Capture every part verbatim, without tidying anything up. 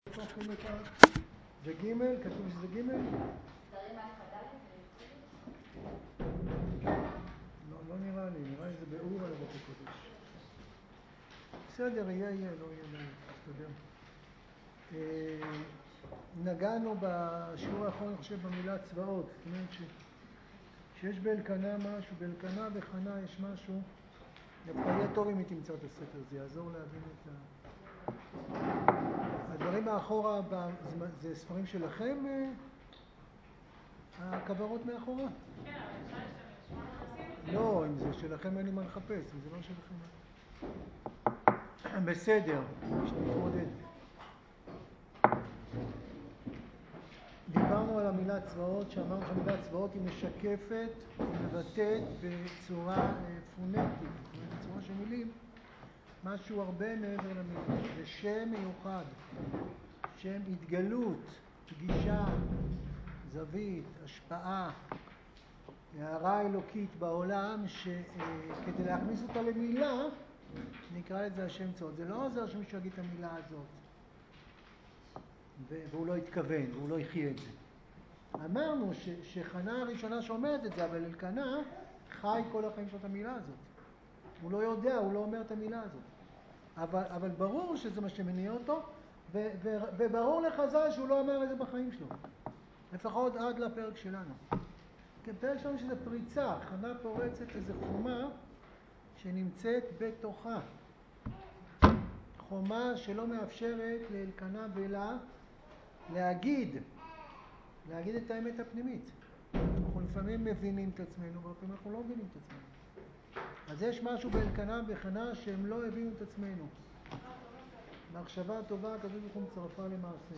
הופכים את ה... זה ג', כתוב שזה ג'? סדרים א' עד ד' לא, לא נראה לי, נראה לי זה באור על אבות הקודש. בסדר, יהיה, יהיה, לא יהיה, לא יהיה, תסתדר. נגענו בשיעור האחרון, אני חושב, במילה צבאות. זאת אומרת ש... שיש באלקנה משהו, באלקנה וחנה יש משהו. דווקא יהיה טוב אם היא תמצא את הספר, זה יעזור להבין את ה... הדברים מאחורה, זה, זה ספרים שלכם? הכוורות מאחורה? כן, אבל אפשר להשתמש. לא, אם זה שלכם אין לי מה לחפש, אם זה לא שלכם. בסדר, נתמודד. דיברנו על המילה צבאות, שאמרנו שהמילה צבאות היא משקפת, היא מבטאת בצורה פונטית, זאת אומרת בצורה של מילים, משהו הרבה מעבר למילים. זה שם מיוחד, שם התגלות, פגישה, זווית, השפעה, הערה אלוקית בעולם, שכדי להכניס אותה למילה, נקרא לזה השם צבאות. זה לא עוזר שמישהו יגיד את המילה הזאת, והוא לא התכוון, והוא לא יחיה את זה. אמרנו ש, שחנה הראשונה שאומרת את זה, אבל אלקנה חי כל החיים של את המילה הזאת. הוא לא יודע, הוא לא אומר את המילה הזאת. אבל, אבל ברור שזה מה שמניע אותו, ו, ו, וברור לחז"ל שהוא לא אמר את זה בחיים שלו. לפחות עד לפרק שלנו. כן, פרק שלנו שזה פריצה, חנה פורצת איזו חומה שנמצאת בתוכה. חומה שלא מאפשרת לאלקנה ולה להגיד, להגיד את האמת הפנימית. אנחנו לפעמים מבינים את עצמנו, ולפעמים אנחנו לא מבינים את עצמנו. אז יש משהו באלקנה וחנה שהם לא הבינו את עצמנו. מחשבה טובה, הקדוש ברוך הוא מצרפה למעשה.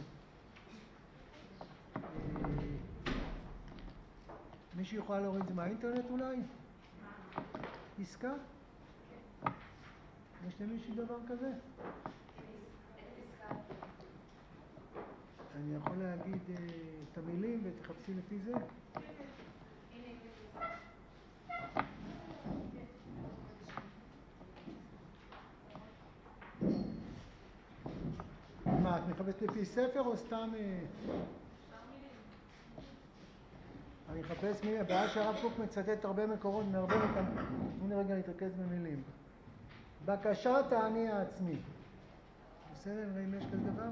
מישהו יוכל להוריד את זה מהאינטרנט אולי? פסקה? יש למישהו דבר כזה? אני יכול להגיד את המילים ותחפשי לפי זה? מה, את מחפשת לפי ספר או סתם... אני מחפש מילים, הבעיה שהרב קוק מצטט הרבה מקורות, מערבב אותם. תנו לי רגע להתרכז במילים. בקשת האני העצמי. בסדר, נראה אם יש כזה דבר?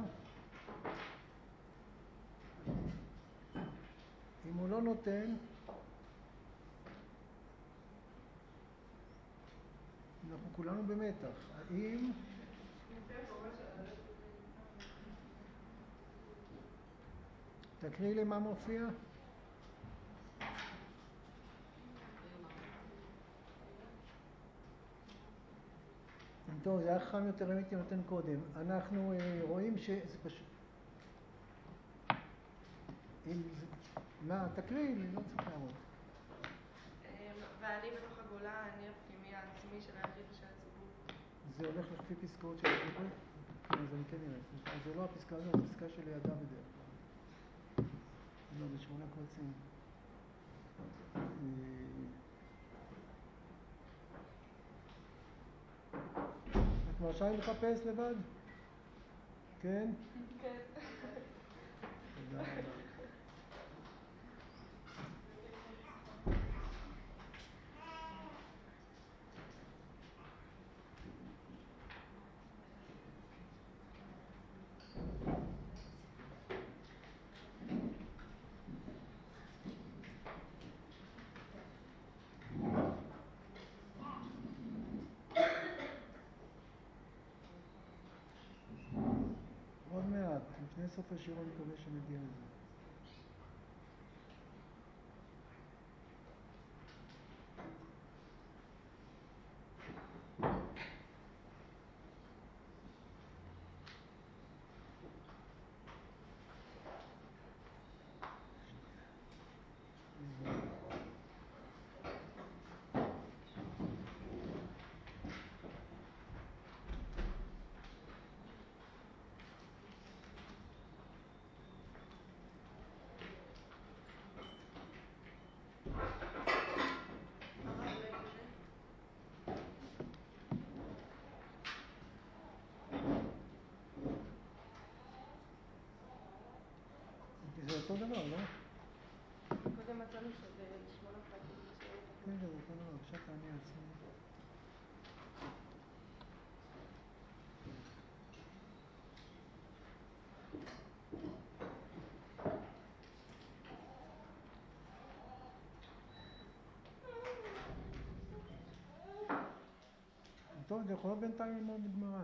אם הוא לא נותן, אנחנו כולנו במתח. האם... תקראי לי מה מופיע. טוב, זה היה חכם יותר אם הייתי נותן קודם. אנחנו אה, רואים שזה פשוט... אם זה... מה, תקראי לי, לא צריך להראות. ואני בתוך הגולה, אני הפנימי העצמי של היחיד ושל הציבור. זה הולך לפי פסקאות של הציבור? כן, אז אני כן נראה. זה לא הפסקה הזאת, זה פסקה של לידה בדרך כלל. לא, זה שמונה קבצים. את מרשה לי לחפש לבד? כן? כן. תודה רבה. עוד מעט, לפני סוף השיעור אני מקווה שנגיע לזה. זה אותו דבר, לא? קודם מצאנו שזה שמונה פרקים שלא מתקנים. כן, זה אותו דבר, עכשיו תעני עצמי. טוב, זה יכול בינתיים ללמוד גמרא.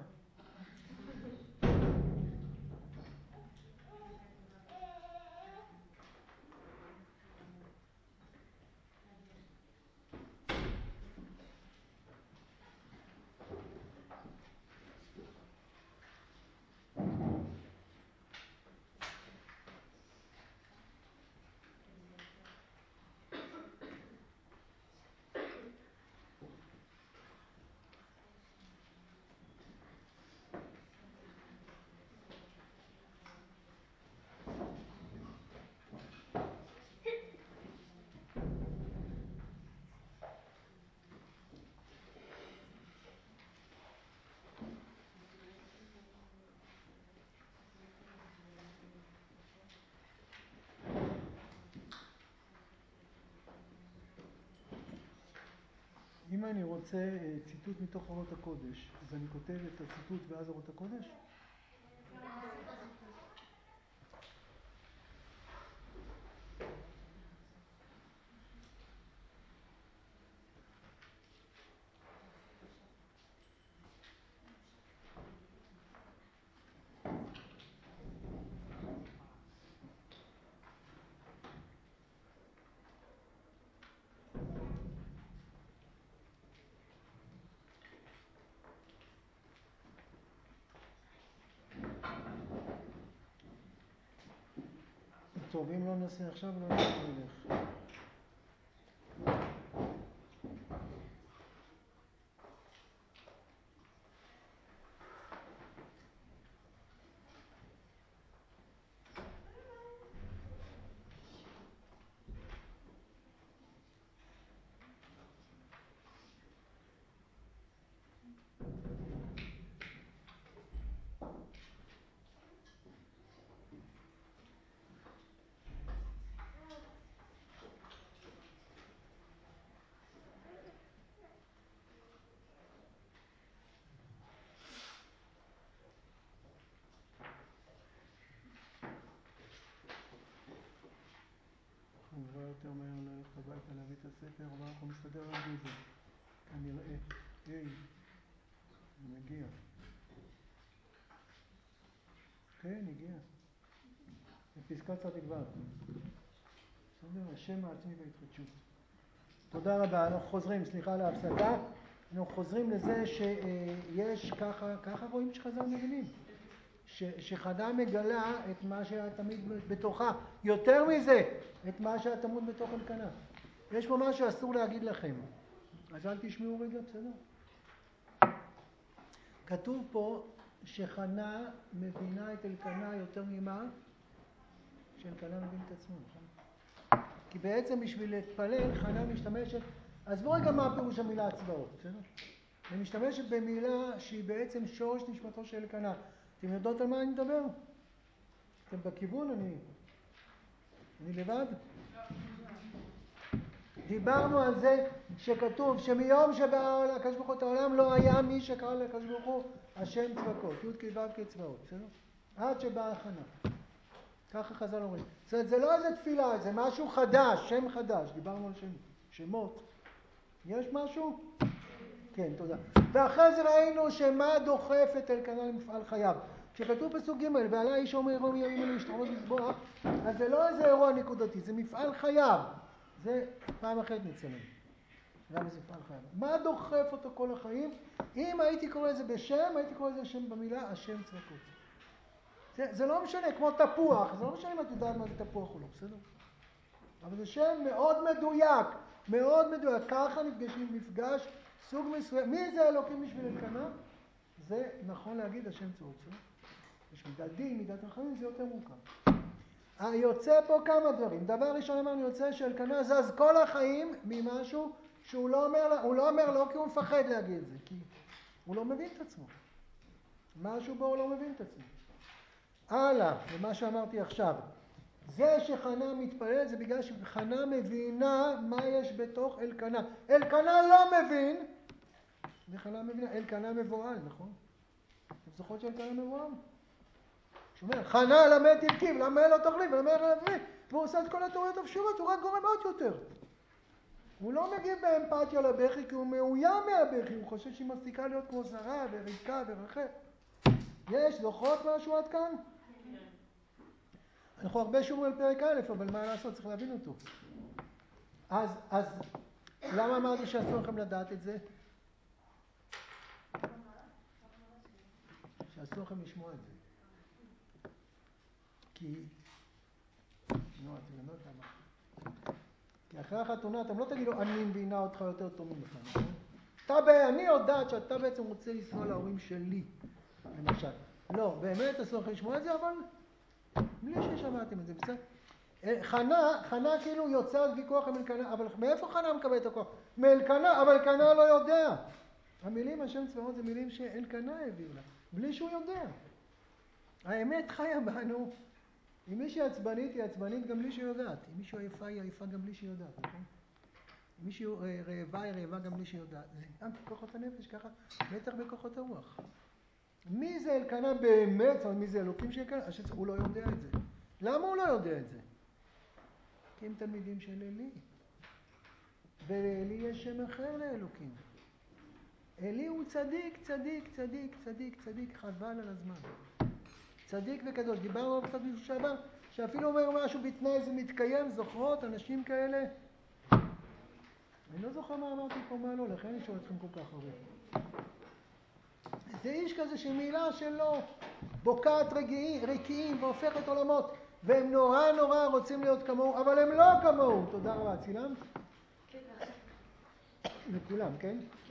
אם אני רוצה ציטוט מתוך אורות הקודש, אז אני כותב את הציטוט ואז אורות הקודש? טוב, אם לא נעשה עכשיו, לא נלך. נראה יותר מהר ללכת הביתה להביא את הספר, אבל אנחנו מסתדר על זה. כנראה. היי, הוא מגיע. כן, הגיע. בפסקת צדיק ו'. בסדר, השם העצמי וההתחדשות. תודה רבה, אנחנו חוזרים, סליחה על ההפסקה. אנחנו חוזרים לזה שיש ככה, ככה רואים שחז"ל מבינים. ש, שחנה מגלה את מה שהיה תמיד בתוכה, יותר מזה, את מה שהיה תמוד בתוך אלקנה. יש פה משהו שאסור להגיד לכם, אז אל תשמעו רגע, בסדר? כתוב פה שחנה מבינה את אלקנה יותר ממה? שאלקנה מבין את עצמו, נכון? כי בעצם בשביל להתפלל חנה משתמשת, עזבו רגע מה פירוש המילה הצבעות, בסדר? היא משתמשת במילה שהיא בעצם שורש נשמתו של אלקנה. אתם יודעות על מה אני מדבר? אתם בכיוון? אני... אני לבד? דיברנו על זה שכתוב שמיום שבא הקדוש ברוך הוא את העולם לא היה מי שקרא לקדוש ברוך הוא השם צבקות, י' כ' ו' כצבאות, בסדר? עד שבאה החנה. ככה חז"ל אומרים. זאת אומרת, זה לא איזה תפילה, זה משהו חדש, שם חדש. דיברנו על שם, שמות. יש משהו? כן, תודה. ואחרי זה ראינו שמה דוחף את אלקנה למפעל חייו. כשכתוב פסוק ג' ועלה איש אומר ירום ימים אלו ישתחוות מזבוח, אז זה לא איזה אירוע נקודתי, זה מפעל חייו. זה פעם אחרת נצלם. למה זה מפעל חייו? מה דוחף אותו כל החיים? אם הייתי קורא לזה בשם, הייתי קורא לזה שם במילה השם צבקות. זה, זה לא משנה, כמו תפוח, זה לא משנה אם את יודעת מה זה תפוח או לא, בסדר? אבל זה שם מאוד מדויק, מאוד מדויק. ככה נפגשים מפגש סוג מסוים. מי זה אלוקים בשביל אלקנה? זה נכון להגיד השם צבאות, בסדר? יש מידת דין, מידת רחמים, זה יותר מורכב. יוצא פה כמה דברים. דבר ראשון אמרנו, יוצא שאלקנה זז כל החיים ממשהו שהוא לא אומר, הוא לא אומר לא כי הוא מפחד להגיד את זה, כי הוא לא מבין את עצמו. משהו בו הוא לא מבין את עצמו. הלאה, למה שאמרתי עכשיו. זה שחנה מתפללת זה בגלל שחנה מבינה מה יש בתוך אלקנה. אלקנה לא מבין, וחנה מבינה, אלקנה מבועל, נכון? אתם זוכרות שאלקנה מבועל? שאומר, חנה למד תבכי, ולמה לא תאכלי, ולמה לא תבכי, והוא עושה את כל התאוריות הפשורות, הוא רק גורם עוד יותר. הוא לא מגיב באמפתיה לבכי כי הוא מאוים מהבכי, הוא חושב שהיא מפסיקה להיות כמו זרה וריקה ורחל. יש, זוכרות משהו עד כאן? אנחנו הרבה שומרים על פרק א', אבל מה לעשות? צריך להבין אותו. אז, אז, למה אמרתי שאסור לכם לדעת את זה? שאסור לכם לשמוע את זה. כי, נו, אתם לא יודעים מה. כי אחרי החתונה אתם לא תגידו, אני מבינה אותך יותר טוב ממך, נכון? אתה, אני יודעת שאתה בעצם רוצה לנסוע להורים שלי, למשל. לא, באמת אסור לכם לשמוע את זה, אבל בלי ששמעתם את זה, בסדר? חנה, חנה כאילו יוצאת ויכוח עם אלקנה, אבל מאיפה חנה מקבל את הכוח? מאלקנה, אבל אלקנה לא יודע. המילים השם צבאות זה מילים שאלקנה הביאו לה, בלי שהוא יודע. האמת חיה בנו. אם מישהי עצבנית היא עצבנית גם בלי שהיא יודעת. אם מישהו עייפה היא עייפה גם בלי שהיא יודעת, נכון? אם מישהו רעבה היא רעבה גם בלי שהיא יודעת. זה גם בכוחות הנפש, ככה, בטח בכוחות הרוח. מי זה אלקנה באמת? זאת אומרת, מי זה אלוקים של אלקנה? הוא לא יודע את זה. למה הוא לא יודע את זה? כי הם תלמידים של אלי. ולאלי יש שם אחר לאלוקים. אלי הוא צדיק, צדיק, צדיק, צדיק, צדיק, חבל על הזמן. צדיק וקדוש. דיברנו קצת מישהו שעבר, שאפילו אומר משהו בתנאי זה מתקיים, זוכרות, אנשים כאלה. אני לא זוכר מה אמרתי פה, מה לא, לכן אני שואל אתכם כל כך הרבה. זה איש כזה שמילה שלו בוקעת רגיעים, רקיעים והופכת עולמות, והם נורא נורא רוצים להיות כמוהו, אבל הם לא כמוהו. תודה רבה, צילמת? כן. לכולם, כן? כן.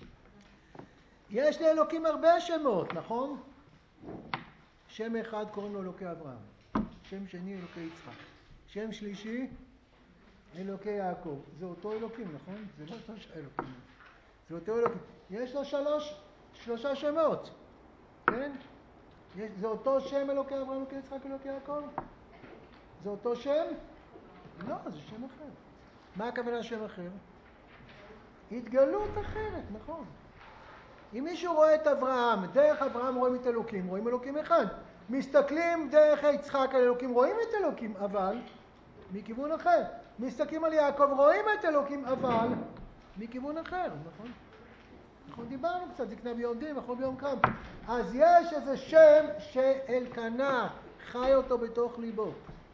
יש לאלוקים הרבה שמות, נכון? שם אחד קוראים לו אלוקי אברהם, שם שני אלוקי יצחק, שם שלישי אלוקי יעקב. זה אותו אלוקים, נכון? זה לא אותו אלוקים. זה אותו אלוקים. יש לו שלוש, שלושה שמות, כן? יש, זה אותו שם אלוקי אברהם, אלוקי יצחק, אלוקי יעקב? זה אותו שם? לא, זה שם אחר. מה הכוונה שם אחר? התגלות אחרת, נכון. אם מישהו רואה את אברהם, דרך אברהם רואים את אלוקים, רואים אלוקים אחד. מסתכלים דרך יצחק על אלוקים, רואים את אלוקים, אבל מכיוון אחר. מסתכלים על יעקב, רואים את אלוקים, אבל מכיוון אחר, נכון? אנחנו דיברנו קצת, זקנה ביודעים, אנחנו ביום קרם. אז יש איזה שם שאלקנה חי אותו בתוך ליבו.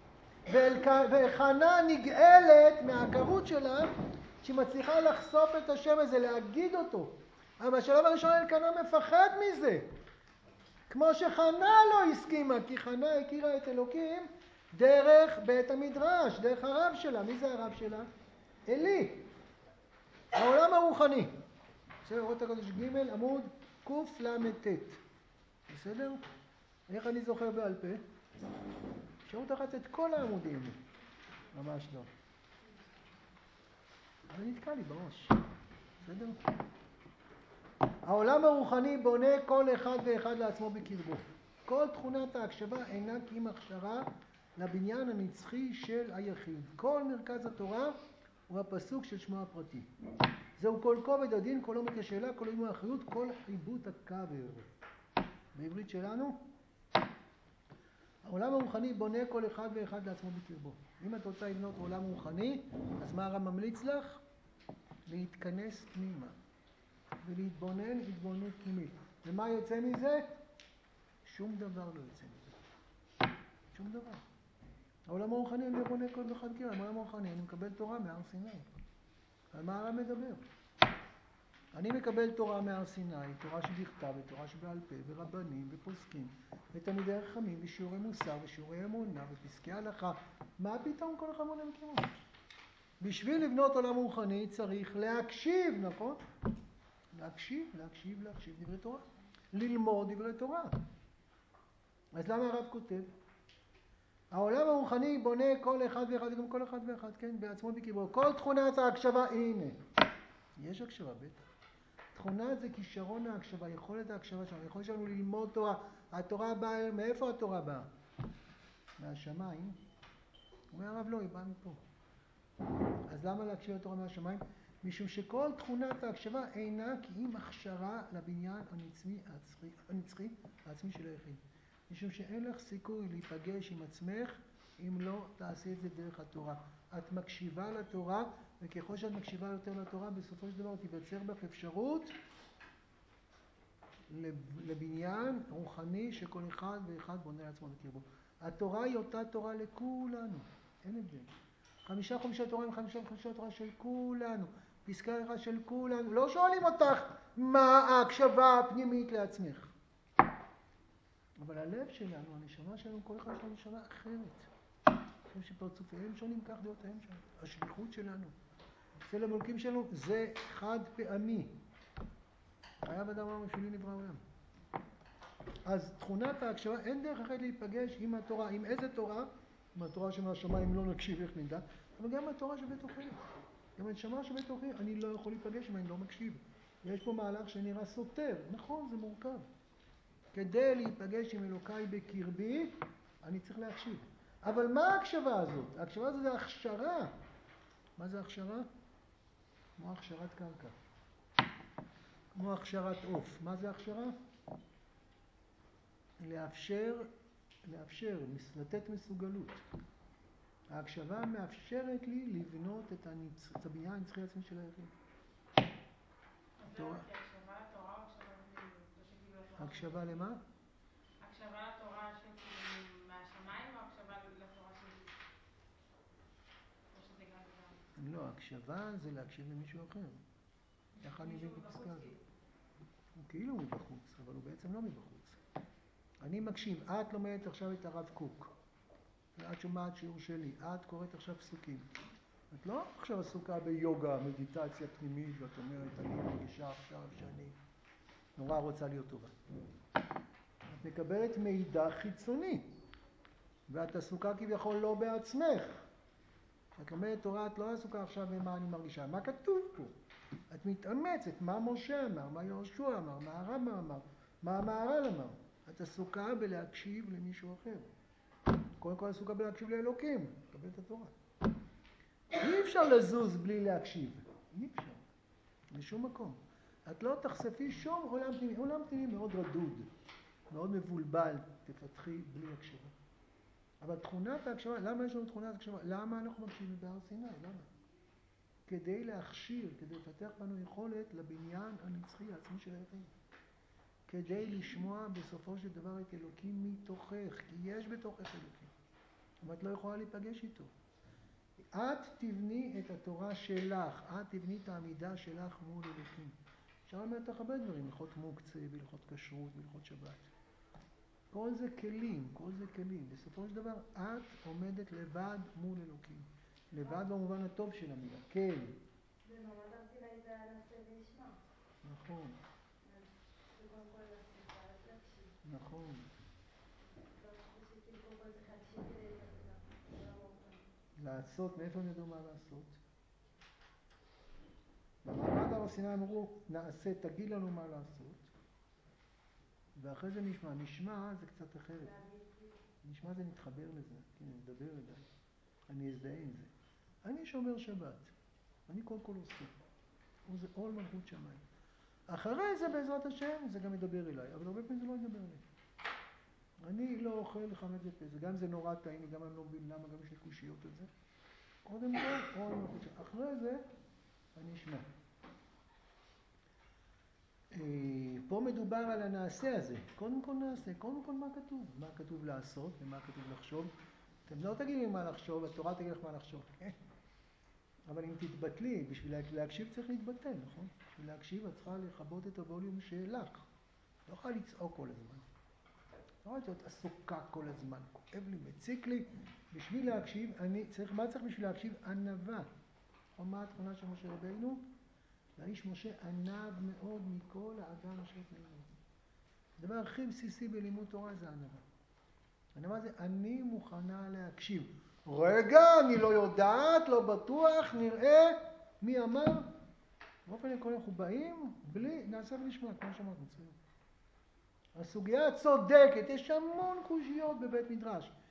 וחנה נגאלת מהעקרות שלה, שהיא מצליחה לחשוף את השם הזה, להגיד אותו. אבל בשלב הראשון אלקנה מפחד מזה. כמו שחנה לא הסכימה, כי חנה הכירה את אלוקים דרך בית המדרש, דרך הרב שלה. מי זה הרב שלה? אלי. העולם הרוחני. בסדר, רואות הקדוש ג' עמוד קל"ט. בסדר? איך אני זוכר בעל פה? אפשרות אחת את כל העמודים. ממש לא. אבל נתקע לי בראש. בסדר? העולם הרוחני בונה כל אחד ואחד לעצמו בקרבו. כל תכונת ההקשבה אינה כי מחשרה לבניין הנצחי של היחיד. כל מרכז התורה הוא הפסוק של שמו הפרטי. זהו כל כובד הדין, כל עומק השאלה, כל איום האחריות, כל חיבות הקבר. בעברית שלנו, העולם הרוחני בונה כל אחד ואחד לעצמו בקרבו. אם את רוצה לבנות עולם רוחני, אז מה הרב ממליץ לך? להתכנס פנימה ולהתבונן התבוננות פנימית. ומה יוצא מזה? שום דבר לא יוצא מזה. שום דבר. העולם הרוחני אני בונה כל אחד קרב, העולם הרוחני אני מקבל תורה מהר סיני. על מה הרב מדבר? אני מקבל תורה מהר סיני, תורה שבכתב ותורה שבעל פה ורבנים ופוסקים ותלמידי חכמים ושיעורי מוסר ושיעורי אמונה ופסקי הלכה. מה פתאום כל אחד מונה מכירות? בשביל לבנות עולם רוחני צריך להקשיב, נכון? להקשיב, להקשיב, להקשיב דברי תורה. ללמוד דברי תורה. אז למה הרב כותב? העולם הרוחני בונה כל אחד ואחד, גם כל אחד ואחד, כן, בעצמו בקרבו. כל תכונת ההקשבה, הנה. יש הקשבה, בטח. תכונה זה כישרון ההקשבה, יכולת ההקשבה שלנו, יכול שלנו ללמוד תורה. התורה באה, מאיפה התורה באה? מהשמיים. אומר הרב לא, היא באה מפה. אז למה להקשיב לתורה מהשמיים? משום שכל תכונת ההקשבה אינה כי אם הכשרה לבניין הנצחי, הנצחי העצמי של היחיד. משום שאין לך סיכוי להיפגש עם עצמך אם לא תעשי את זה דרך התורה. את מקשיבה לתורה, וככל שאת מקשיבה יותר לתורה, בסופו של דבר תיווצר בך אפשרות לבניין רוחני שכל אחד ואחד בונה לעצמו בקרבו. התורה היא אותה תורה לכולנו, אין הבדל. חמישה חומשי תורה הם חמישה חומשי תורה של כולנו, פסקה אחת של כולנו. לא שואלים אותך מה ההקשבה הפנימית לעצמך. אבל הלב שלנו, הנשמה שלנו, כל אחד יש לו נשמה אחרת. חושב שפרצופיהם שונים, כך דעותיהם שונים. השליחות שלנו, צלם אלוקים שלנו, זה חד פעמי. היה בדם העולם בשבילי נברא העולם. אז תכונת ההקשבה, אין דרך אחרת להיפגש עם התורה. עם איזה תורה? עם התורה שמהשמיים לא נקשיב איך נדע, אבל גם התורה שבתוכי. גם הנשמה שבתוכי, אני לא יכול להיפגש אם אני לא מקשיב. יש פה מהלך שנראה סותר. נכון, זה מורכב. כדי להיפגש עם אלוקיי בקרבי, אני צריך להקשיב. אבל מה ההקשבה הזאת? ההקשבה הזאת זה הכשרה. מה זה הכשרה? כמו הכשרת קרקע. כמו הכשרת עוף. מה זה הכשרה? לאפשר, לאפשר, לתת מסוגלות. ההקשבה מאפשרת לי לבנות את, הנצ... את הבניין הנצחי העצמי של היחיד. התורה. הקשבה לתורה או הקשבה שכאילו לתורה? הקשבה למה? הקשבה לתורה שכאילו מהשמיים או הקשבה לתורה שלי? או שזה גם וגם? לא, הקשבה זה להקשיב למישהו אחר. איך אני מבין בפסקה הזאת? הוא כאילו מבחוץ, אבל הוא בעצם לא מבחוץ. אני מקשיב, את לומדת עכשיו את הרב קוק. ואת שומעת שיעור שלי, את קוראת עכשיו פסוקים. את לא עכשיו עסוקה ביוגה, מדיטציה פנימית, ואת אומרת, אני מרגישה עכשיו שאני נורא רוצה להיות טובה. את מקבלת מידע חיצוני, ואת עסוקה כביכול לא בעצמך. כשאת לומדת תורה, את לא עסוקה עכשיו במה אני מרגישה, מה כתוב פה? את מתאמצת, מה משה אמר, מה יהושע אמר, מה הרמב"ם אמר, מה המהר"ל אמר. את עסוקה בלהקשיב למישהו אחר. קודם כל עסוקה בלהקשיב לאלוקים, לקבל את התורה. אי אפשר לזוז בלי להקשיב. אי אפשר. משום מקום. את לא תחשפי שום עולם פנימי. עולם פנימי מאוד רדוד, מאוד מבולבל, תפתחי בלי הקשבה. אבל תכונת ההקשבה, למה יש לנו תכונת ההקשבה? למה אנחנו מקשיבים בהר סיני? למה? כדי להכשיר, כדי לפתח בנו יכולת לבניין הנצחי העצמי של היחיד. כדי לשמוע בסופו של דבר את אלוקים מתוכך, כי יש בתוכך אלוקים. אבל את לא יכולה להיפגש איתו. את תבני את התורה שלך, את תבני את העמידה שלך מול אלוקים. אפשר לומר לך הרבה דברים, הלכות מוקצה, בהלכות כשרות, בהלכות שבת. כל זה כלים, כל זה כלים. בסופו של דבר, את עומדת לבד מול אלוקים. לבד במובן הטוב של המילה, כן. במעמד הר סיני זה היה נעשה וישמע. נכון. אז זה קודם כל לעשות, ואז להקשיב. נכון. לא חושבת שכאילו קודם כל צריך להקשיב כדי להתפתח. זה לא מורכב. לעשות, מאיפה הם ידעו מה לעשות? במעמד הר סיני אמרו, נעשה, תגיד לנו מה לעשות. ואחרי זה נשמע. נשמע זה קצת אחרת. נשמע זה נתחבר לזה. כן, אני מדבר אליי. אני אזדהה עם זה. אני שומר שבת. אני קודם כל עושה. זה עול מלכות שמיים. אחרי זה בעזרת השם זה גם ידבר אליי. אבל הרבה פעמים זה לא ידבר אליי. אני לא אוכל חמץ בפסח. גם זה נורא טעים, גם אני לא מבין למה, גם יש לי קושיות על זה. קודם כל, עול מלכות שמיים. אחרי זה, אני אשמע. פה מדובר על הנעשה הזה. קודם כל נעשה. קודם כל מה כתוב? מה כתוב לעשות ומה כתוב לחשוב. אתם לא תגידו לי מה לחשוב, התורה תגיד לך מה לחשוב. אבל אם תתבטלי, בשביל להקשיב צריך להתבטל, נכון? בשביל להקשיב את צריכה לכבות את הווליום שלך. לא יכולה לצעוק כל הזמן. לא יכולה להיות עסוקה כל הזמן. כואב לי, מציק לי. בשביל להקשיב, אני צריך, מה צריך בשביל להקשיב? ענווה. מה התכונה של משה רבינו? והאיש משה ענב מאוד מכל האדם אשר פנינו. הדבר הכי בסיסי בלימוד תורה זה ענווה. ענווה זה אני מוכנה להקשיב. רגע, אני לא יודעת, לא בטוח, נראה מי אמר. באופן עקרוני אנחנו באים בלי, נעשה ונשמע, כמו שאמרת, מצוין. הסוגיה צודקת, יש המון קושיות בבית מדרש.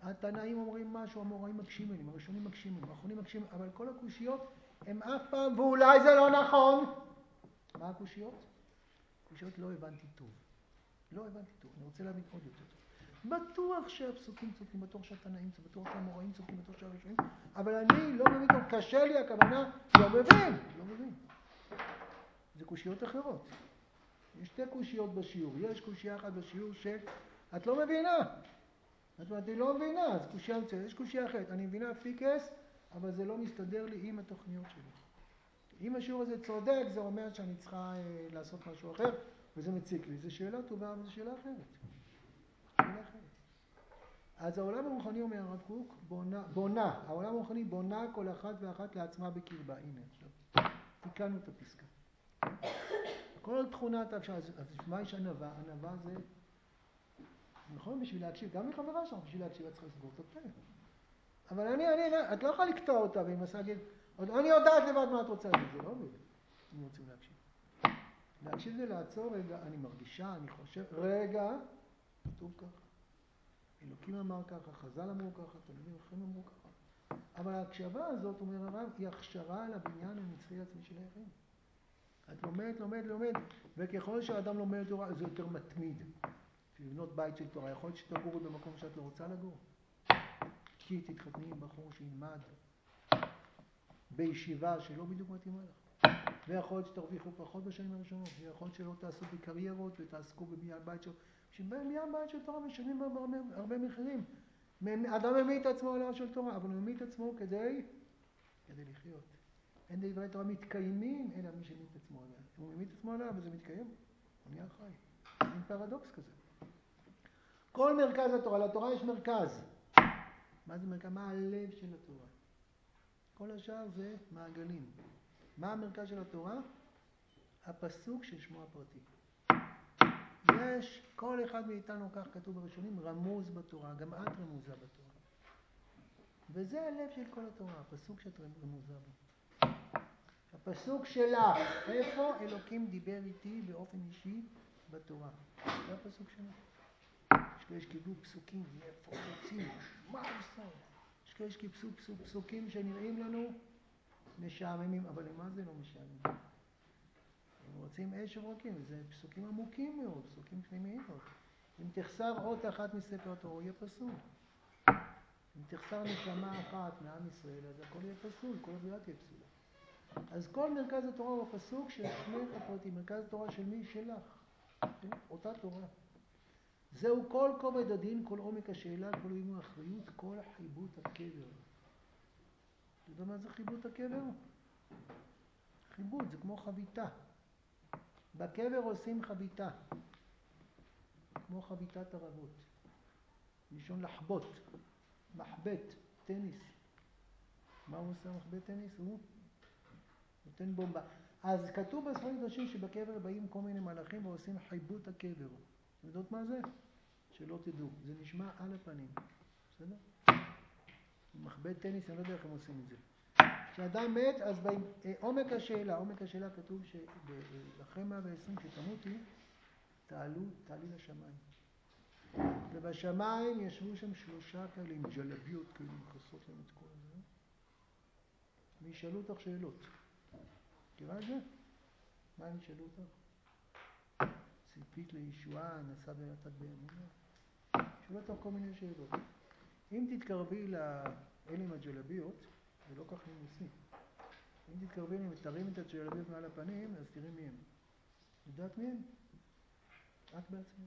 התנאים אומרים משהו, המוראים מקשים עליהם, הראשונים מקשים עליהם, האחרונים מקשים, אבל כל הקושיות הם אף פעם, ואולי זה לא נכון. מה הקושיות? הקושיות לא הבנתי טוב. לא הבנתי טוב, אני רוצה להבין עוד יותר טוב. בטוח שהפסוקים צודקים, בטוח שהתנאים צודקים, בטוח שהמוראים צודקים, בטוח שהראשונים, אבל אני לא מבין טוב, קשה לי הכוונה, לא מבין, לא מבין. זה קושיות אחרות. יש שתי קושיות בשיעור, יש קושייה אחת בשיעור שאת לא מבינה. זאת אומרת, אני לא מבינה, אז קושייה מצוין, יש קושייה אחרת, אני מבינה פיקס, אבל זה לא מסתדר לי עם התוכניות שלי. אם השיעור הזה צודק, זה אומר שאני צריכה אה, לעשות משהו אחר, וזה מציק לי. זו שאלה טובה, אבל זו שאלה אחרת. שאלה אחרת. אז העולם הרוחני, אומר הרב קוק, בונה, בונה, העולם הרוחני בונה כל אחת ואחת לעצמה בקרבה. הנה, עכשיו, תיקנו את הפסקה. כל תכונת, עכשיו, אז, אז מה יש ענווה? ענווה זה, נכון, בשביל להקשיב, גם לחברה שלך, בשביל להקשיב, את צריכה לסגור את הפה. אבל אני, אני, את לא יכולה לקטוע אותה, והיא מנסה להגיד, אני יודעת לבד מה את רוצה להגיד, זה לא עובד, אם רוצים להקשיב. להקשיב זה לעצור, רגע, אני מרגישה, אני חושב, רגע, כתוב ככה. אלוקים אמר ככה, חז"ל אמרו ככה, תלמידים אחרים אמרו ככה. אבל ההקשבה הזאת, אומר הרב, היא הכשרה על הבניין הנצחי העצמי של היחיד. את לומד, לומד, לומד, וככל שהאדם לומד תורה, זה יותר מתמיד. לבנות בית של תורה, יכול להיות שתגורי במקום שאת לא רוצה לגור. כי תתחתני עם בחור שילמד בישיבה שלא בדיוק מתאימה לך. ויכול להיות שתרוויחו פחות בשנים הראשונות, ויכול להיות שלא תעשו בקריירות ותעסקו בבניין בית של... שבבניין בית של תורה משלמים הרבה, הרבה מחירים. אדם ממית את עצמו על הר של תורה, אבל הוא ממית את עצמו כדי, כדי לחיות. אין דברי תורה מתקיימים, אלא מי שמית את עצמו עליה. הוא ממית את עצמו עליה, וזה מתקיים. הוא נהיה חי. אין פרדוקס כזה. כל מרכז התורה, לתורה יש מרכז. מה זה מרכז? מה הלב של התורה? כל השאר זה מעגלים. מה המרכז של התורה? הפסוק של שמו הפרטי. יש, כל אחד מאיתנו, כך כתוב בראשונים, רמוז בתורה, גם את רמוזה בתורה. וזה הלב של כל התורה, הפסוק שאת רמוזה בו. הפסוק שלך, איפה אלוקים דיבר איתי באופן אישי בתורה? זה הפסוק שלך. יש כאלה שקיבלו פסוקים מפוצצים, מה עושה? יש כאלה שקיבלו פסוק, פסוקים שנראים לנו משעממים, אבל למה זה לא משעמם? הם רוצים אש ורוקים, זה פסוקים עמוקים מאוד, פסוקים פנימיים מאוד. אם תחסר אות אחת מספר התורה, יהיה פסול. אם תחסר נשמה אחת מעם ישראל, אז הכל יהיה פסול, כל הבריאה תהיה פסולה. אז כל מרכז התורה הוא הפסוק של שמך הפרטי, מרכז התורה של מי? שלך. אותה תורה. זהו כל כובד הדין, כל עומק השאלה, כל איום האחריות, כל חיבוט הקבר. אתה יודע מה זה חיבוט הקבר? חיבוט, זה כמו חביתה. בקבר עושים חביתה, כמו חביתת ערבות. מלשון לחבוט, מחבט, טניס. מה הוא עושה מחבט טניס? הוא נותן בומבה. אז כתוב בספרים הקדושים שבקבר באים כל מיני מלאכים ועושים חיבוט הקבר. אתם יודעות מה זה? שלא תדעו. זה נשמע על הפנים. בסדר? מחבט טניס, אני לא יודע איך הם עושים את זה. כשאדם מת, אז בעומק השאלה, עומק השאלה כתוב שאחרי מאה ועשרים כשתמותי, תעלו, תעלי לשמיים. ובשמיים ישבו שם שלושה כאלה עם ג'לביות כאלה, מכסות להם את כל זה. וישאלו אותך שאלות. תראה את זה? מה הם ישאלו אותך? ציפית לישועה, נסע ונתת באמונה. ישאלו אותך כל מיני שאלות. אם תתקרבי לאלה עם הג'לביות, זה לא כך נימוסי. אם תתקרבי להם ותרים את הג'לביות מעל הפנים, אז תראי מי הם. יודעת מי הם? את בעצמך.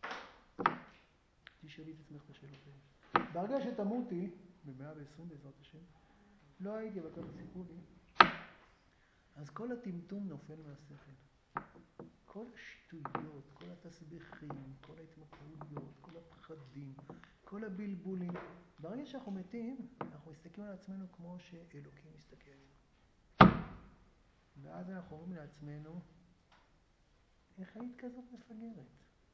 תשאלי את עצמך את השאלות האלה. ברגע שתמותי, ב-מאה ועשרים בעזרת השם, לא הייתי, אבל ככה סיפרו לי, אז כל הטמטום נופל מהשכל. כל השטויות, כל התסביכים, כל ההתמכרויות, כל הפחדים, כל הבלבולים. ברגע שאנחנו מתים, אנחנו מסתכלים על עצמנו כמו שאלוקים מסתכל עלינו. ואז אנחנו אומרים לעצמנו, איך היית כזאת מפגרת?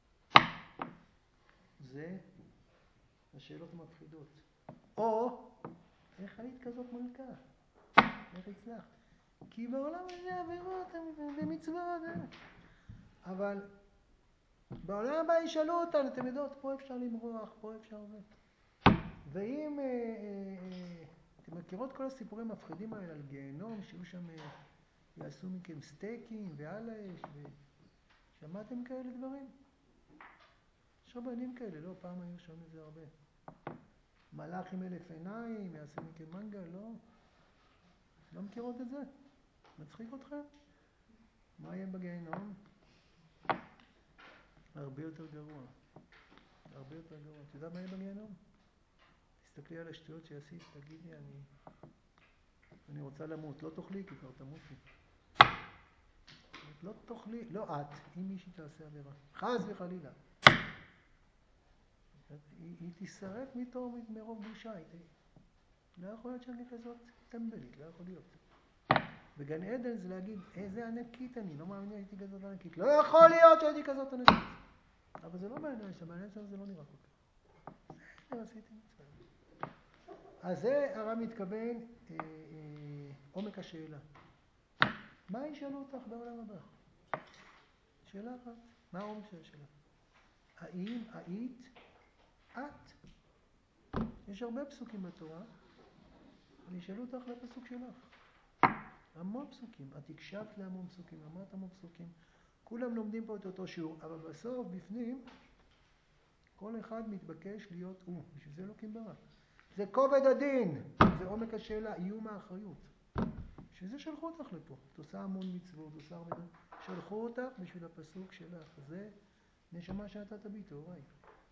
זה השאלות המפחידות. או, איך היית כזאת מלכה? איך הצלחת? כי בעולם הזה עבירות ומצוות. אבל בעולם הבא ישאלו אותנו, אתם יודעות, פה אפשר למרוח, פה אפשר זה. ואם אה, אה, אתם מכירות כל הסיפורים המפחידים האלה על גיהנום, שיהיו שם, אה, יעשו מכם סטייקים ועל האש, ושמעתם כאלה דברים? יש רבנים כאלה, לא, פעם היו שומעים את זה הרבה. מלאך עם אלף עיניים, יעשה מכם מנגל, לא? לא מכירות את זה? מצחיק אתכם? מה יהיה בגיהנום? הרבה יותר גרוע. הרבה יותר גרוע. אתה יודע מה יהיה בגיהנום? תסתכלי על השטויות שעשית, תגידי, אני... אני רוצה למות. לא תאכלי, כי כבר תמותי. לא תאכלי, לא את, אם מישהי תעשה עבירה. חס וחלילה. היא, היא תישרף מתור מרוב בושה. לא יכול להיות שאני כזאת טמבלית, לא יכול להיות. בגן עדן זה להגיד, איזה ענקית אני, לא מאמין הייתי כזאת ענקית. לא יכול להיות שהייתי כזאת ענקית. אבל זה לא בעניין שם, בעניין שם זה לא נראה כל כך. זה עשיתי מצוין. אז זה הרב מתכוון אה, אה, עומק השאלה. מה ישאלו אותך בעולם הבא? שאלה אחת. מה העומק של השאלה? האם היית את? יש הרבה פסוקים בתורה, וישאלו אותך לפסוק שלך. המון פסוקים. את הקשבת להמון פסוקים, אמרת המון פסוקים. כולם לומדים פה את אותו שיעור, אבל בסוף, בפנים, כל אחד מתבקש להיות הוא. בשביל זה אלוקים ברא. זה כובד הדין, זה עומק השאלה, איום האחריות. בשביל זה שלחו אותך לפה. את עושה המון מצוות, עושה הרבה דברים. שלחו אותך בשביל הפסוק שלך. זה נשמה שאתה תביא תאוריי.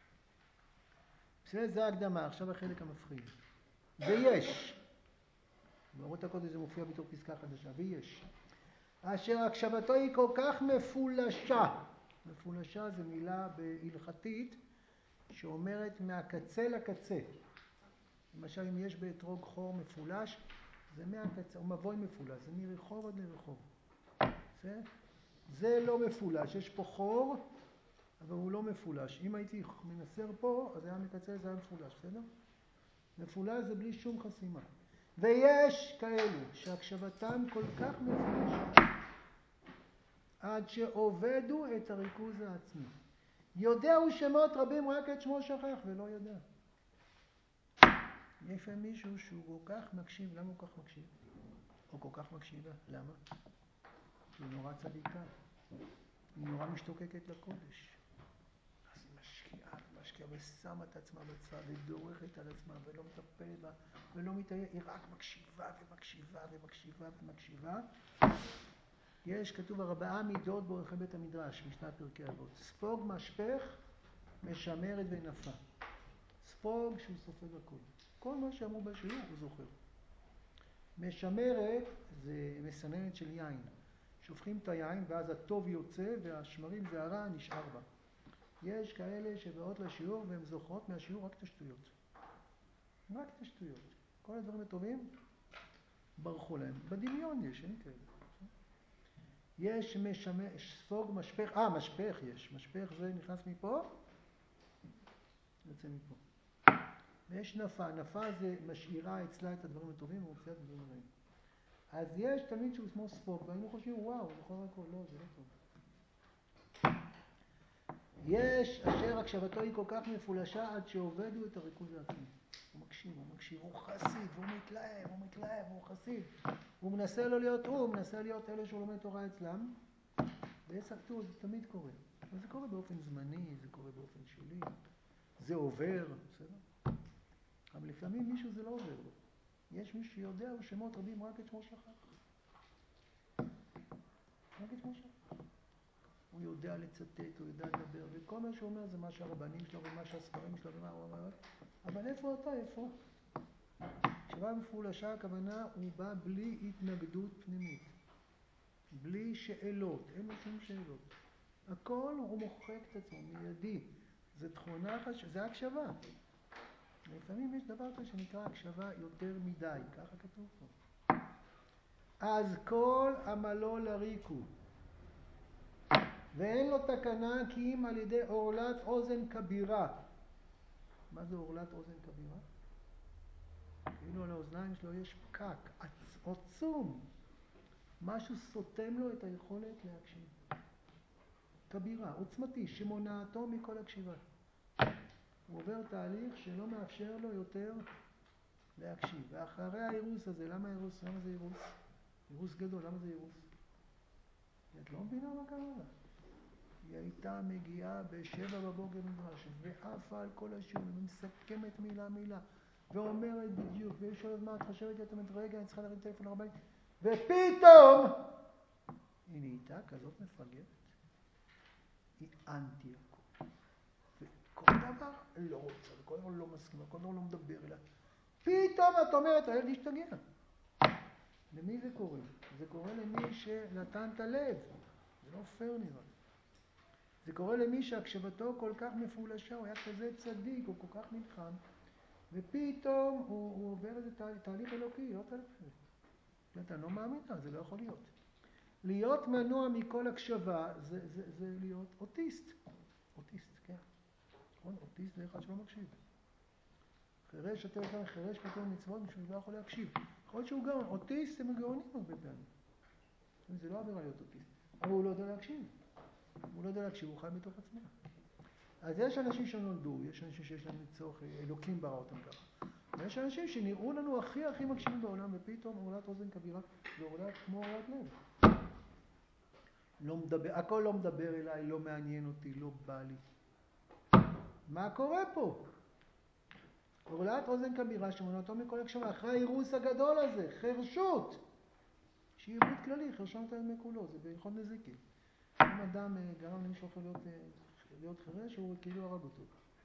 בסדר, זה ההקדמה. עכשיו החלק המפחיד. ויש. באורות הקודש זה מופיע בתור פסקה חדשה. ויש. אשר הקשבתו היא כל כך מפולשה. מפולשה זה מילה בהלכתית שאומרת מהקצה לקצה. למשל אם יש באתרוג חור מפולש, זה מהקצה, או מבוי מפולש, זה מרחוב עד לרחוב. זה, זה לא מפולש, יש פה חור, אבל הוא לא מפולש. אם הייתי מנסר פה, אז היה מקצה, זה היה מפולש, בסדר? מפולש זה בלי שום חסימה. ויש כאלו שהקשבתם כל כך מפולשה, עד שעובדו את הריכוז העצמי. יודעו שמות רבים רק את שמו שכח ולא ידע. יש מישהו שהוא כל כך מקשיב, למה הוא כל כך מקשיב? או כל כך מקשיבה, למה? כי היא נורא צדיקה, היא נורא משתוקקת לקודש. אז היא משקיעה, משקיעה ושמה את עצמה בצד, ודורכת על עצמה ולא מטפלת בה, ולא מתעיינת, היא רק מקשיבה ומקשיבה ומקשיבה ומקשיבה. יש, כתוב ארבעה מידות באורך בית המדרש, משנת פרקי אבות. ספוג, משפך, משמרת ונפה. ספוג שהוא סופג הכל. כל מה שאמרו בשיעור הוא זוכר. משמרת זה מסננת של יין. שופכים את היין ואז הטוב יוצא והשמרים זה הרע נשאר בה. יש כאלה שבאות לשיעור והן זוכרות מהשיעור רק את השטויות. רק את השטויות. כל הדברים הטובים ברחו להם. בדמיון יש, אין כאלה. יש משמש, ספוג, משפך, אה, משפך יש. משפך זה נכנס מפה, יוצא מפה. ויש נפה. נפה זה משאירה אצלה את הדברים הטובים ומוציאה את הדברים הרעים. אז יש תמיד שהוא כמו ספוג, והיינו חושבים, וואו, נכון הכל, לא, זה לא טוב. יש אשר הקשבתו היא כל כך מפולשה עד שעובדו את הריכוז העצמי. הוא מקשיב, הוא מקשיב, הוא חסיד, והוא מתלהב, הוא מתלהב, הוא חסיד. הוא מנסה לא להיות הוא, הוא מנסה להיות אלה שהוא לומד תורה אצלם. ויסקטו, זה תמיד קורה. אבל זה קורה באופן זמני, זה קורה באופן שלי. זה עובר, בסדר? אבל לפעמים מישהו זה לא עובר לו. יש מישהו שיודע שמות רבים רק את שמו שכח. רק את שמו שכח. הוא יודע לצטט, הוא יודע לדבר, וכל מה שהוא אומר זה מה שהרבנים שלו ומה שהספרים שלו ומה הוא אומר. אבל איפה אתה, איפה? כשבא מפולשה הכוונה, הוא בא בלי התנגדות פנימית. בלי שאלות, אין לו שום שאלות. הכל הוא מוחק את עצמו, מיידי. זה תכונה חשובה, זה הקשבה. לפעמים יש דבר כזה שנקרא הקשבה יותר מדי, ככה כתוב פה. אז כל עמלו לריקו, ואין לו תקנה כי אם על ידי עורלת אוזן כבירה. מה זה עורלת אוזן כבירה? כאילו על האוזניים שלו יש פקק, עצום. משהו סותם לו את היכולת להקשיב. כבירה, עוצמתי, שמונעתו מכל הקשיבה. הוא עובר תהליך שלא מאפשר לו יותר להקשיב. ואחרי האירוס הזה, למה האירוס? למה זה אירוס? אירוס גדול, למה זה אירוס? את לא מבינה מה קרה לה. היא הייתה מגיעה בשבע בבוקר מדרש, ועפה על כל השיעורים, ומסכמת מילה מילה, ואומרת בדיוק, ויש עוד מה את חושבת, את אומרת, רגע, אני צריכה להרים טלפון לרבנית, ופתאום היא נהייתה כזאת מפגרת. היא אנטי הכל. וכל דבר לא רוצה, וכל דבר לא מסכים, וכל דבר לא מדבר אליה. פתאום את אומרת, הילד ישתגע. למי זה קורה? זה קורה למי שנתן את הלב. זה לא פייר נראה. זה קורה למי שהקשבתו כל כך מפולשה, הוא היה כזה צדיק, הוא כל כך נלחם, ופתאום הוא, הוא עובר איזה תה, תהליך אלוקי, לא תהליך אחר. אתה לא מאמין לה, זה לא יכול להיות. להיות מנוע מכל הקשבה זה, זה, זה להיות אוטיסט. אוטיסט, כן. נכון? אוטיסט זה אחד שלא מקשיב. חירש, אתה יודע, חירש פתאום מצוות בשביל לא יכול להקשיב. יכול להיות שהוא גאון. אוטיסט הם גאונים הרבה פעמים. זה לא עבירה להיות אוטיסט. אבל הוא לא יודע להקשיב. הוא לא יודע להקשיב, הוא חי בתוך עצמו. אז יש אנשים שנולדו, יש אנשים שיש להם צורך, אלוקים ברא אותם ככה. ויש אנשים שנראו לנו הכי הכי מקשיבים בעולם, ופתאום עורלת אוזן כבירה, ועורלת כמו עורלת לב. לא מדבר, הכל לא מדבר אליי, לא מעניין אותי, לא בא לי. מה קורה פה? עורלת אוזן כבירה שמונה אותו מכל הקשבה, אחרי האירוס הגדול הזה, חרשות. שהיא עיבוד כללי, חרשון את הימי כולו, זה בהלכות נזיקין. אם אדם גרם למישהו אחר להיות, להיות חרש, הוא כאילו הרג אותו.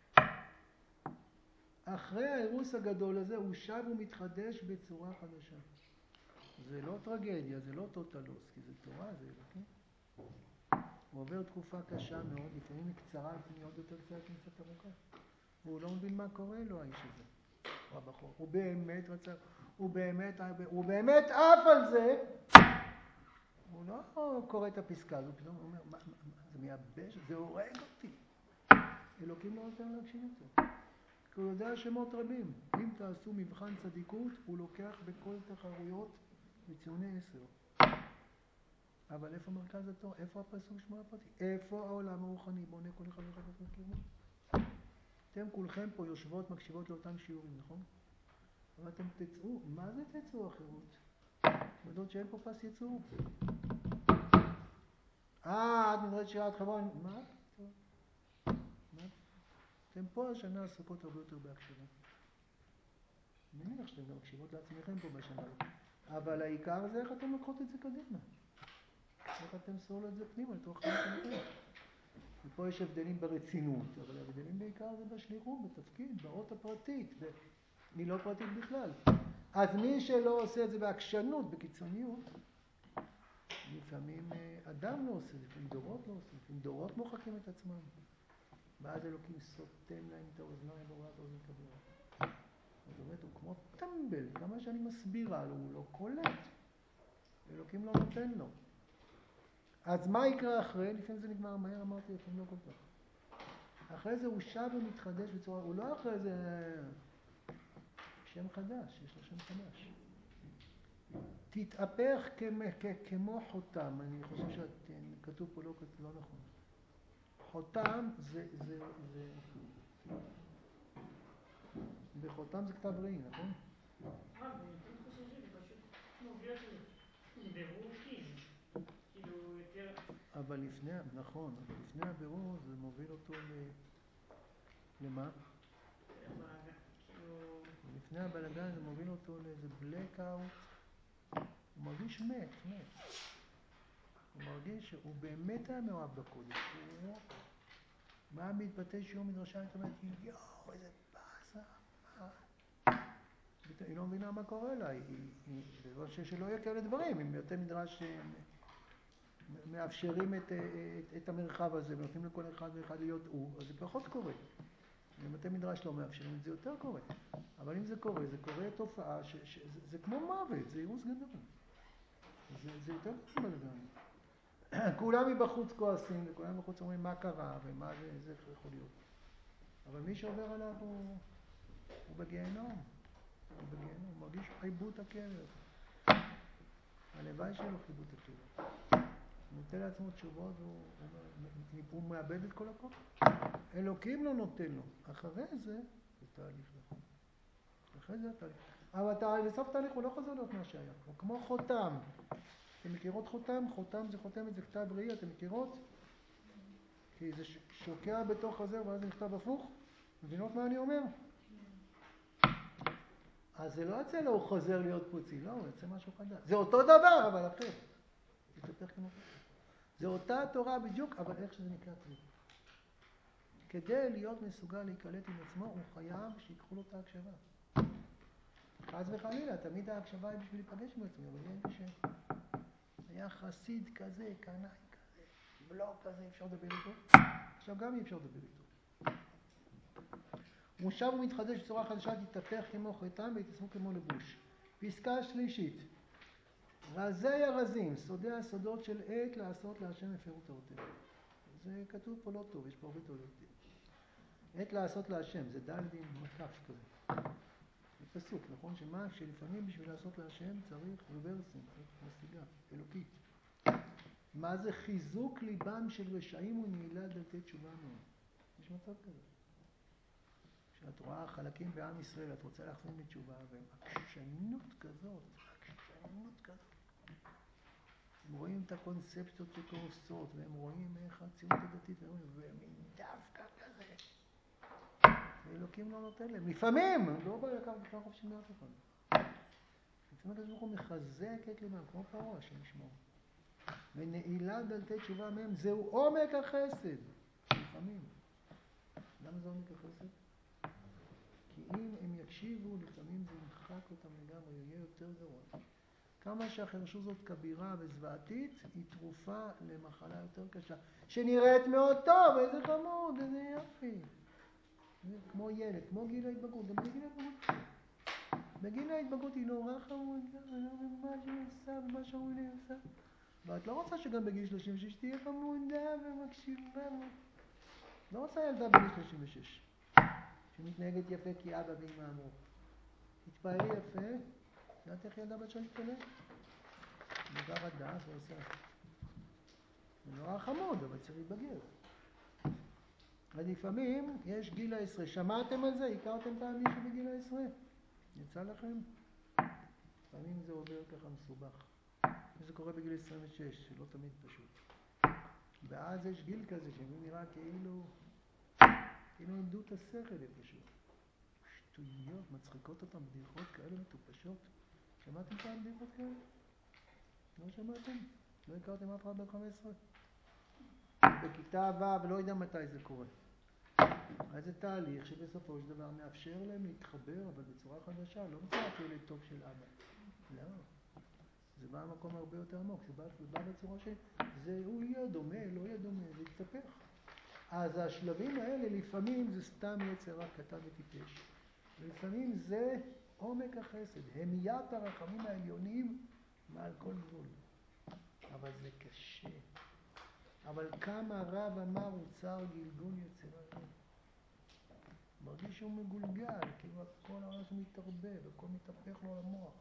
אחרי האירוס הגדול הזה, הוא שב ומתחדש בצורה חדשה. זה לא טרגדיה, זה לא טוטלוס, כי זה תורה, זה אלוקים. הוא עובר תקופה קשה מאוד, לפעמים היא קצרה, לפעמים עוד יותר קצרה, לפעמים קצת ארוכה. והוא לא מבין מה קורה לו, האיש הזה. הוא הבחור. הוא באמת רצה, הוא באמת, הוא באמת עף על זה. הוא לא קורא את הפסקה, הוא פתאום אומר, מה, מה, זה מייבש, זה הורג אותי. אלוקים לא נותן להקשיב את זה. כי הוא יודע שמות רבים. אם תעשו מבחן צדיקות, הוא לוקח בכל תחרויות בציוני עשר. אבל איפה מרכז התור? איפה הפסוק שמו הפרטי? איפה העולם הרוחני בונה כל אחד ואחד את הכיוון? אתם כולכם פה יושבות, מקשיבות לאותם שיעורים, נכון? אבל אתם תצאו, מה זה תצאו החירות? יודעות שאין פה פס יצור? אה, את נדרת שירת חברון, מה? מה? אתם פה השנה עסוקות הרבה יותר בהקשבה. אני מניח שאתם גם מקשיבות לעצמכם פה בשנה. אבל העיקר זה איך אתם לוקחות את זה קדימה. איך אתם סולו את זה פנימה לתוך חיים. ופה יש הבדלים ברצינות, אבל ההבדלים בעיקר זה בשליחות, בתפקיד, באות הפרטית, היא לא פרטית בכלל. אז מי שלא עושה את זה בעקשנות, בקיצוניות, לפעמים אדם לא עושה, לפעמים דורות לא עושים, לפעמים דורות מוחקים את עצמם. ואז אלוקים סותם להם את האוזניים ועורלת אוזן כבירה. זאת אומרת, הוא כמו טמבל, כמה שאני מסבירה לו, הוא לא קולט. אלוקים לא נותן לו. אז מה יקרה אחרי? לפעמים זה נגמר מהר, אמרתי, לפעמים לא כל כך. אחרי זה הוא שב ומתחדש בצורה, הוא לא אחרי זה שם חדש, יש לו שם חדש. תתהפך כמו חותם, אני חושב שכתוב פה לא, לא נכון. חותם זה, זה, זה, בחותם זה כתב ראי, נכון? אה, אני חושב שזה פשוט מוביל אותו לבירור כאילו, כאילו יותר... אבל לפני, נכון, אבל לפני הבירור זה מוביל אותו ל... למה? לבלגן, כאילו... לפני הבלגן זה מוביל אותו לאיזה blackout. הוא מרגיש מת, מת. הוא מרגיש שהוא באמת היה מאוהב בקודש. הוא מה מתבטא שיעור מדרשה, היא אומרת, יואו, איזה באסה, מה? היא לא מבינה מה קורה לה, זה לא שלא יהיה כאלה דברים, אם יותר מדרש מאפשרים את, את, את המרחב הזה, ונותנים לכל אחד ואחד להיות הוא, אז זה פחות קורה. אם יותר מדרש לא מאפשרים, זה יותר קורה. אבל אם זה קורה, זה קורה תופעה, ש, ש, זה, זה כמו מוות, זה אירוס גדול. זה, זה יותר קורה בלגן. כולם מבחוץ כועסים, וכולם מבחוץ אומרים מה קרה, ומה זה, זה יכול להיות. אבל מי שעובר עליו הוא, הוא בגיהנום. הוא בגיהנום, הוא מרגיש חיבוט הכלב. הלוואי שלו חיבוט הכלב. הוא נותן לעצמו תשובות, והוא הוא, הוא מאבד את כל הכל. אלוקים לא נותן לו. אחרי זה, זה תהליך. אחרי זה התהליך. אבל אתה, בסוף תהליך הוא לא חוזר להיות מה שהיה. הוא כמו חותם. אתם מכירות חותם? חותם זה חותמת, זה כתב ראי, אתם מכירות? כי זה שוקע בתוך הזה, ואז זה נכתב הפוך. מבינות מה אני אומר? אז זה לא יוצא לו, הוא חוזר להיות פוצי, לא, הוא יוצא משהו חדש. זה אותו דבר, אבל אחר. תתהפך כמו ככה. זה אותה תורה בדיוק, אבל איך שזה נקרא טריק. כדי להיות מסוגל להיקלט עם עצמו, הוא חייב שיקחו לו את ההקשבה. חס וחלילה, תמיד ההקשבה היא בשביל להיפגש עם עצמי, אבל זה אין קשה. היה חסיד כזה, קנאי כזה, בלוק כזה, אפשר לדבר איתו. עכשיו גם אי אפשר לדבר איתו. הוא שב ומתחדש בצורה חדשה, תתהפך כמו חתם והתעצמו כמו לבוש. פסקה שלישית. רזי הרזים, סודי הסודות של עת לעשות להשם הפרות תורתנו. זה כתוב פה לא טוב, יש פה הרבה טעויות. עת לעשות להשם, זה דלדין מקף כזה. זה פסוק, נכון? שמה? שלפעמים בשביל לעשות להשם צריך רוורסים, צריך משיגה, אלוקית. מה זה חיזוק ליבם של רשעים ונעילת דלתי תשובה מאוד? יש מצב כזה. כשאת רואה חלקים בעם ישראל, את רוצה להחזיר בתשובה, והם עקשנות כזאת, עקשנות כזאת. הם רואים את הקונספציות שקורסות, והם רואים איך הציונות הדתית, ומין דווקא כזה. ואלוקים לא נותן להם. לפעמים, לא בא לקחת בכלל חופשי מאף אחד. לפעמים כזה הוא מחזק את ליבם, כמו פרעה, שנשמור. ונעילת דלתי תשובה מהם, זהו עומק החסד. לפעמים. למה זה עומק החסד? כי אם הם יקשיבו, לפעמים זה ימחק אותם לגמרי, יהיה יותר גרוע. כמה שהחרשות זאת כבירה וזוועתית, היא תרופה למחלה יותר קשה. שנראית מאוד טוב, איזה חמוד, איזה יפי. זה כמו ילד, כמו גיל ההתבגרות, גם בגיל ההתבגרות. בגיל ההתבגרות היא נורא חמודה, מה שהיא עושה ומה שהיא עושה. ואת לא רוצה שגם בגיל שלושים ושש תהיה חמודה ומקשיבה. לא רוצה ילדה בגיל שלושים ושש. שמתנהגת יפה כי אבא ואמא אמרו. תתפעלי יפה, יודעת איך ילדה בת שואלת תתפעלה? נגר הדעת ועושה. זה נורא חמוד, אבל צריך להתבגר. אז לפעמים יש גיל העשרה. שמעתם על זה? הכרתם פעם מישהו בגיל העשרה? יצא לכם? לפעמים זה עובר ככה מסובך. זה קורה בגיל עשרים ושש, שלא תמיד פשוט. ואז יש גיל כזה שנראה כאילו כאילו עמדו את השכל איפשהו. שטויות, מצחיקות אותם, בדיחות כאלה מטופשות. שמעתם פעם בדיחות כאלה? לא שמעתם? לא הכרתם אף אחד ב-חמש עשרה? בכיתה ו' ולא יודע מתי זה קורה. אז זה תהליך שבסופו של דבר מאפשר להם להתחבר, אבל בצורה חדשה, לא מצוות ילד טוב של אבא. לא. זה בא במקום הרבה יותר עמוק, זה בא, זה בא בצורה שזה הוא יהיה דומה, לא יהיה דומה, זה יתפתח. אז השלבים האלה לפעמים זה סתם יצר רק קטן וטיפש. ולפעמים זה עומק החסד, המיית הרחמים העליונים מעל כל גבול. אבל זה קשה. אבל כמה רב אמר אוצר גלגול יצירה. מרגיש שהוא מגולגל, כאילו הכל העולם מתערבב, הכל מתהפך לו על המוח.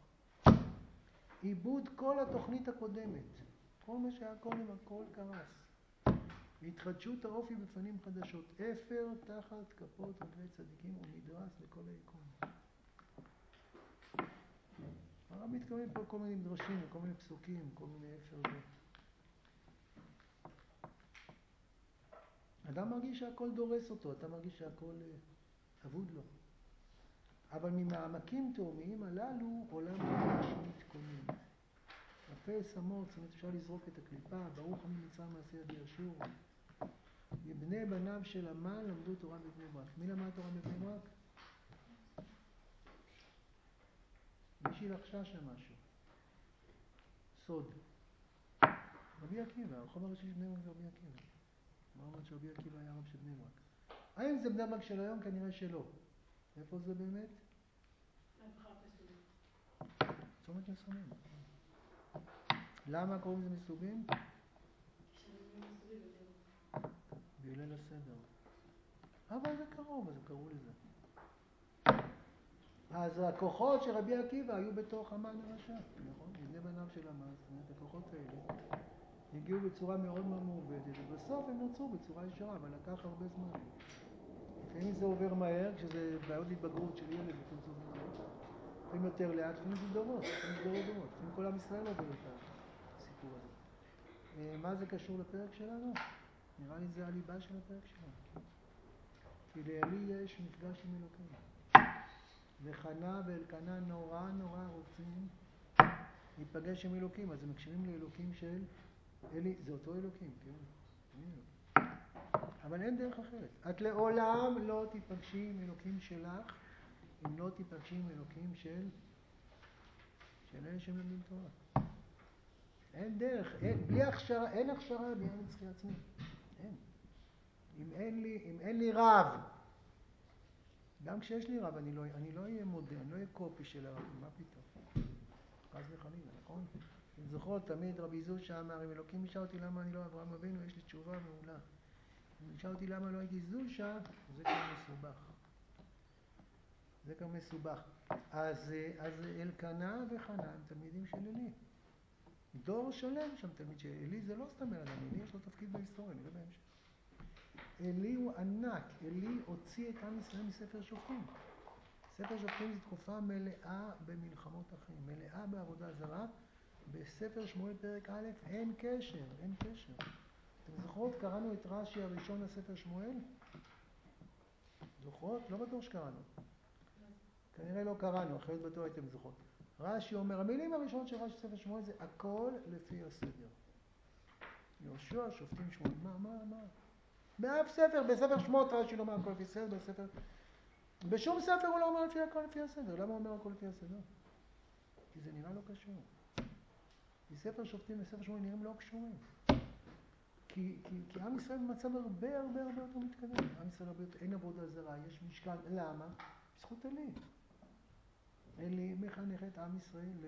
איבוד כל התוכנית הקודמת. כל מה שהיה קודם, הכל קרס. התחדשות האופי בפנים חדשות. אפר תחת כפות רגלי צדיקים ומדרס לכל היקום. הרב מתכוון פה כל מיני מדרשים, כל מיני פסוקים, כל מיני אפר זה. אדם מרגיש שהכל דורס אותו, אתה מרגיש שהכל אבוד לו. אבל ממעמקים תאומיים הללו עולם ממש מתכונן. הפה סמות, זאת אומרת אפשר לזרוק את הקליפה, ברוך ממצרים מעשה ידי אשור. מבני בניו של המן למדו תורה בבני ברק. מי למד תורה בבני ברק? מישהי לחשה שם משהו. סוד. רבי עקיבא, הרחוב הראשי של בני ברק זה רבי עקיבא. מה אומרת שרבי עקיבא היה רב של בני ברק? האם זה בני ברק של היום? כנראה שלא. איפה זה באמת? צומת מסובים. למה קוראים לזה מסובים? בליל הסדר. אבל זה קרוב, אז קראו לזה. אז הכוחות של רבי עקיבא היו בתוך המן הרשע, נכון? בני בניו של המן, זאת אומרת, הכוחות האלה הגיעו בצורה מאוד מאוד מעובדת, ובסוף הם נוצרו בצורה ישרה, אבל לקח הרבה זמן. לפעמים זה עובר מהר, כשזה בעיות התבגרות של ילד, לפעמים זה עובר מהר. לפעמים יותר לאט, לפעמים זה דורות, לפעמים זה דורות דורות. לפעמים כל עם ישראל עובר את הסיפור הזה. מה זה קשור לפרק שלנו? נראה לי זה הליבה של הפרק שלנו. כי לאלי יש מפגש עם אלוקים. וחנה ואלקנה נורא נורא רוצים להיפגש עם אלוקים, אז הם מקשיבים לאלוקים של אלי, זה אותו אלוקים, כן? אבל אין דרך אחרת. את לעולם לא תיפגשי עם אלוקים שלך, אם לא תיפגשי עם אלוקים של של אלה שמלמדים תורה. אין דרך, אין, בלי הכשרה, אין הכשרה בלי אני צריכה עצמי. אין. אם אין לי, אם אין לי רב, גם כשיש לי רב, אני לא, אני לא אהיה מודה, אני לא אהיה קופי של הרב, מה פתאום? חס וחלילה, נכון? אתם זוכרות, תמיד רבי זושה אמר, אם אלוקים ישאל אותי למה אני לא אברהם אבינו, יש לי תשובה מעולה. אם ישאל אותי למה לא הייתי זושה, זה כבר מסובך. זה כבר מסובך. אז, אז אלקנה וחנה הם תלמידים של אלי. דור שלם שם תלמיד של אלי, זה לא סתם אדם, אלי יש לו תפקיד בהיסטוריה, נראה בהמשך. אלי הוא ענק, אלי הוציא את עם ישראל מספר שופטים. ספר שופטים זו תקופה מלאה במלחמות אחים, מלאה בעבודה זרה. בספר שמואל פרק א' אין קשר, אין קשר. אתם זוכרות? קראנו את רש"י הראשון לספר שמואל? זוכרות? לא בטוח שקראנו. כנראה לא קראנו, אחרת בטוח הייתם זוכרות. רש"י אומר, המילים הראשונות של רש"י ספר שמואל זה הכל לפי הסדר. יהושע, שופטים שמואל, מה, מה, מה? באף ספר, בספר שמות רש"י לא אומר הכל לפי הסדר, בספר... בשום ספר הוא לא אומר לפי הכל לפי הסדר. למה הוא אומר הכל לפי הסדר? כי זה נראה לא קשור. כי ספר שופטים וספר שמואל נראים לא קשורים. כי, כי, כי עם ישראל במצב הרבה הרבה הרבה יותר מתקדם. עם ישראל הרבה יותר, אין עבודה זרה, יש משכן. למה? בזכות אלי. אלי מחנך את עם ישראל ל...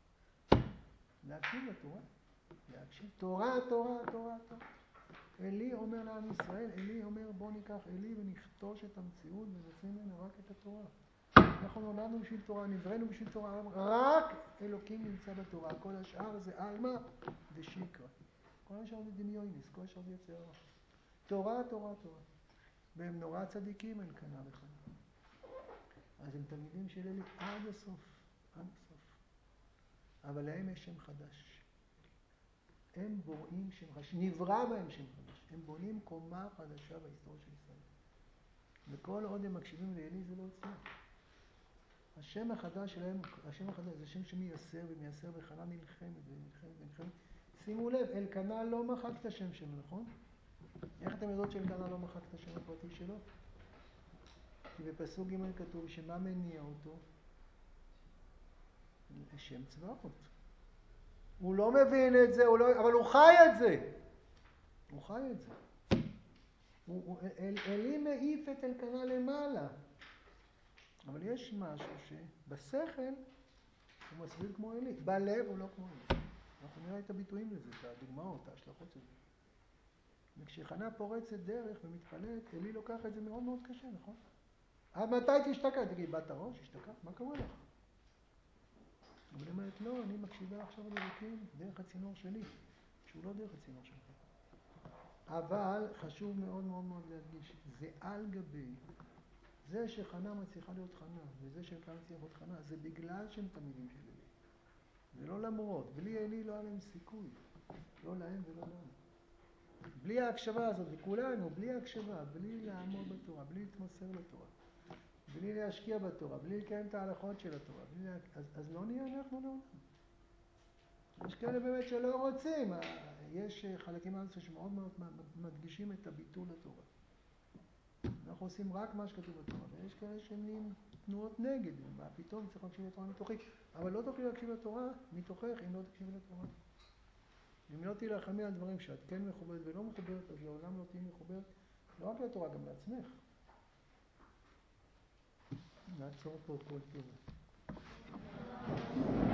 להקשיב לתורה. להקשיב תורה, תורה, תורה, תורה. אלי אומר לעם ישראל, אלי אומר בוא ניקח אלי ונכתוש את המציאות ונשים ממנו רק את התורה. אנחנו נולדנו בשביל תורה, נבראנו בשביל תורה, רק אלוקים נמצא בתורה, כל השאר זה אלמה ושיקרא. כל השאר זה דמיונס, כל השאר זה יצר רע. תורה, תורה, תורה. והם נורא צדיקים אלקנה וחנה. אז הם תלמידים של אלי עד הסוף, עד הסוף. אבל להם יש שם חדש. הם בוראים שם חדש, נברא בהם שם חדש. הם בונים קומה חדשה בהיסטוריה של ישראל. וכל עוד הם מקשיבים לאלי זה לא הצליח. השם החדש שלהם, השם החדש זה שם שמייסר ומייסר וחנה נלחמת ונלחמת ונלחמת. שימו לב, אלקנה לא מחק את השם שלו, נכון? איך אתם יודעות שאלקנה לא מחק את השם הפרטי שלו? כי בפסוק ג' כתוב שמה מניע אותו? שם צבאות. הוא לא מבין את זה, הוא לא, אבל הוא חי את זה. הוא חי את זה. הוא, הוא, אל, אלי מעיף את אלקנה למעלה. אבל יש משהו שבשכל הוא מסביר כמו אלי. בלב הוא לא כמו אלי. אנחנו נראה את הביטויים לזה, את הדוגמאות, ההשלכות של זה. וכשחנה פורצת דרך ומתפלאת, אלי לוקח את זה מאוד מאוד קשה, נכון? עד מתי תשתקע? תגיד, בת הראש, השתקע? מה קורה לך? אבל היא אומרת, לא, אני מקשיבה עכשיו לאלוקים דרך הצינור שלי, שהוא לא דרך הצינור שלך. אבל חשוב מאוד מאוד מאוד להדגיש, זה על גבי, זה שחנה מצליחה להיות חנה, וזה שאלקנה מצליחה להיות חנה, זה בגלל שהם תלמידים של אלי. זה לא למרות, בלי אלי לא היה להם סיכוי, לא להם ולא לנו. בלי ההקשבה הזאת, וכולנו, בלי ההקשבה, בלי לעמוד בתורה, בלי להתמסר לתורה, בלי להשקיע בתורה, בלי לקיים את ההלכות של התורה, בלי לה... אז, אז לא נהיה אנחנו לעולם. יש כאלה באמת שלא רוצים, יש חלקים מהנושא שמאוד מאוד מדגישים את הביטול לתורה. אנחנו עושים רק מה שכתוב בתורה, ויש כאלה שהם נהיים תנועות נגד, מה פתאום צריך להקשיב לתורה מתוכי, אבל לא תוכלי להקשיב לתורה מתוכך אם לא תקשיב לתורה. אם לא תילחמי על דברים שאת כן מחוברת ולא מחוברת, אז לעולם לא תהיי מחוברת, לא רק לתורה, גם לעצמך. נעצור פה כל טוב.